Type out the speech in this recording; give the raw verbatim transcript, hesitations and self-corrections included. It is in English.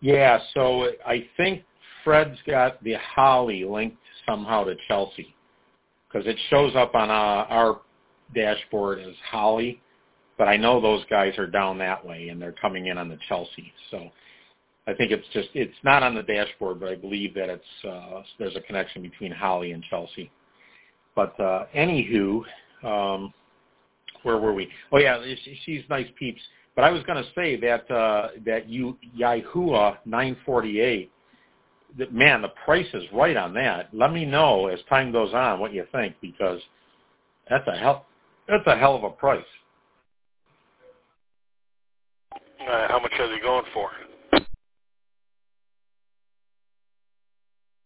Yeah, so I think Fred's got the Holly linked somehow to Chelsea because it shows up on uh, our dashboard as Holly, but I know those guys are down that way and they're coming in on the Chelsea. So I think it's just, it's not on the dashboard, but I believe that it's, uh, there's a connection between Holly and Chelsea. But uh, anywho, um, where were we? Oh yeah, she's nice peeps. But I was going to say that uh, that you Yahuwah nine forty-eight, that, man, the price is right on that. Let me know as time goes on what you think, because that's a hell that's a hell of a price. Uh, how much are they going for?